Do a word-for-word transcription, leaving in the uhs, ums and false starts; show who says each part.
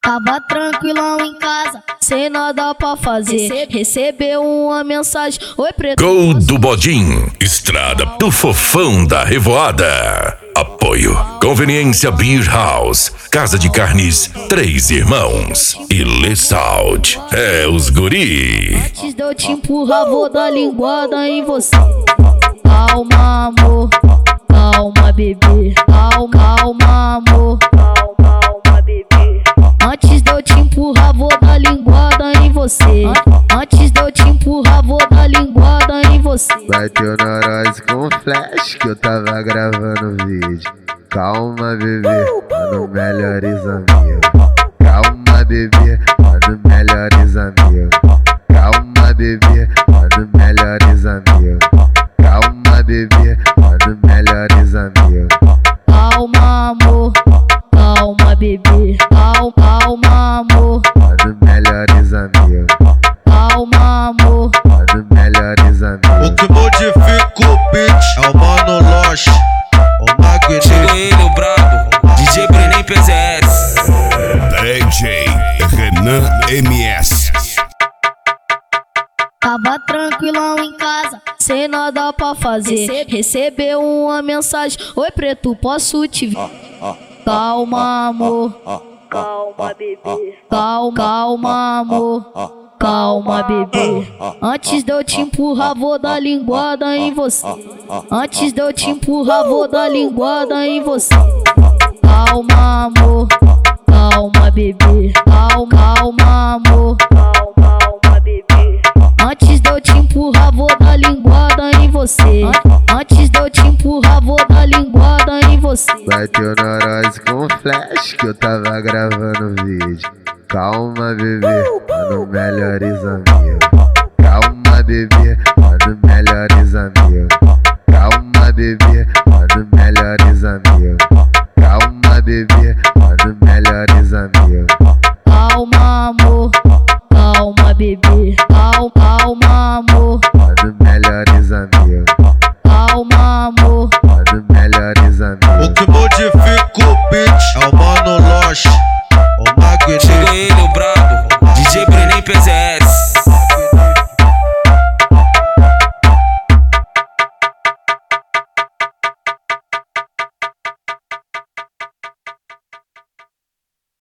Speaker 1: Tava tranquilão em casa, sem nada pra fazer. Recebeu uma mensagem: oi, preto.
Speaker 2: Gol do Bodim, estrada do fofão da revoada. Apoio Conveniência Beer House, Casa de Carnes Três Irmãos e Le Salt. É os guri.
Speaker 1: Antes de eu te empurrar, vou dar linguada em você. Calma, amor, calma, bebê. Calma, calma, amor, calma, calma, bebê. Antes de eu te empurrar, vou dar linguada em você. Antes de eu te empurrar, vou dar linguada em você.
Speaker 3: Bateu neurose com flash que eu tava gravando vídeo. Calma, bebê, mano, melhores amigos. Calma, bebê, mano, melhores amigos. Calma, bebê, mano, melhores amigos. Calma, bebê, mano, melhores amigos.
Speaker 1: Calma, amor, calma, bebê. Calma, calma, amor,
Speaker 3: mano, melhores amigos.
Speaker 1: Calma, amor,
Speaker 3: mano, melhores amigos.
Speaker 4: O que modifica o beat é o Mano Loche, o Magnífico.
Speaker 5: Chegou ele, o brabo, D J Brenem P Z S,
Speaker 2: D J Renan M S.
Speaker 1: Tava tranquilão em casa, sem nada pra fazer. Recebeu uma mensagem: oi, preto, posso te ver? Calma, amor, calma, bebê. Calma, calma, amor, calma, bebê. Antes de eu te empurrar, vou dar linguada em você. Antes de eu te empurrar, vou dar linguada em você. Calma, amor, calma, bebê. Calma, calma, amor, calma, calma, bebê. Antes de eu te empurrar, vou dar linguada em você. Antes de eu te empurrar, vou dar linguada em você.
Speaker 3: Bateu neurose com flash que eu tava gravando vídeo. Calma, bebê, mano, melhores amigos. Calma, bebê, mano, melhores amigos. Calma, bebê, mano, melhores amigos. Calma, bebê, mano, melhores amigos.
Speaker 1: Calma, amor, calma, bebê. Calma, calma, amor,
Speaker 3: mano, melhores amigos.
Speaker 1: Calma, amor,
Speaker 3: mano, melhores amigos.
Speaker 4: O que modifica o beat é o Mano Loche, o Magnífico.
Speaker 5: chegou ele, o brabo, D J Brenem P Z S.